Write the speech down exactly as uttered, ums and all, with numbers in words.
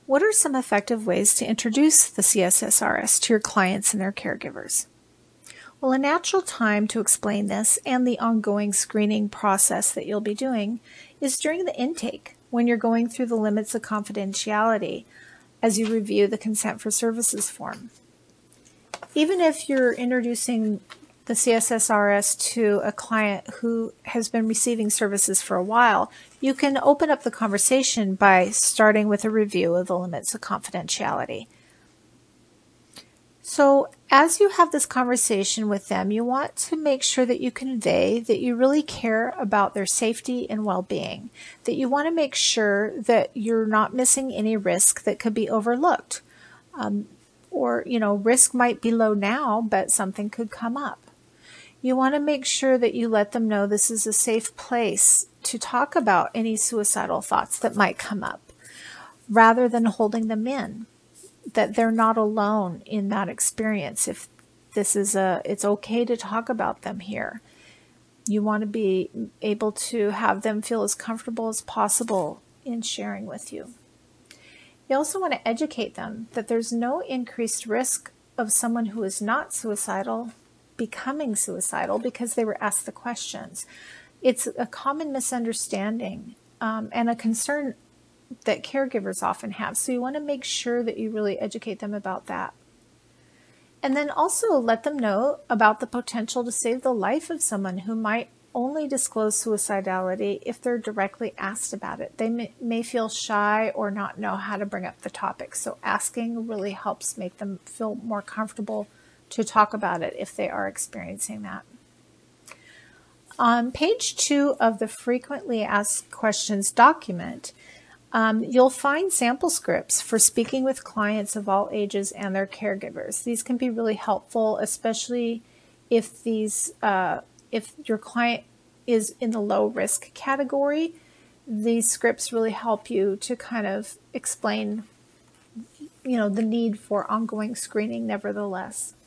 What are some effective ways to introduce the C S S R S to your clients and their caregivers? Well, a natural time to explain this and the ongoing screening process that you'll be doing is during the intake, when you're going through the limits of confidentiality as you review the consent for services form. Even if you're introducing the C S S R S to a client who has been receiving services for a while, you can open up the conversation by starting with a review of the limits of confidentiality. So as you have this conversation with them, you want to make sure that you convey that you really care about their safety and well-being, that you want to make sure that you're not missing any risk that could be overlooked. Um, or, you know, risk might be low now, but something could come up. You want to make sure that you let them know this is a safe place to talk about any suicidal thoughts that might come up, rather than holding them in, that they're not alone in that experience. If this is a, it's okay to talk about them here. You want to be able to have them feel as comfortable as possible in sharing with you. You also want to educate them that there's no increased risk of someone who is not suicidal becoming suicidal because they were asked the questions. It's a common misunderstanding um, and a concern that caregivers often have. So you want to make sure that you really educate them about that. And then also let them know about the potential to save the life of someone who might only disclose suicidality if they're directly asked about it. They may, may feel shy or not know how to bring up the topic. So asking really helps make them feel more comfortable to talk about it if they are experiencing that. On page two of the Frequently Asked Questions document, um, you'll find sample scripts for speaking with clients of all ages and their caregivers. These can be really helpful, especially if these, uh, if your client is in the low risk category. These scripts really help you to kind of explain, you know, the need for ongoing screening nevertheless.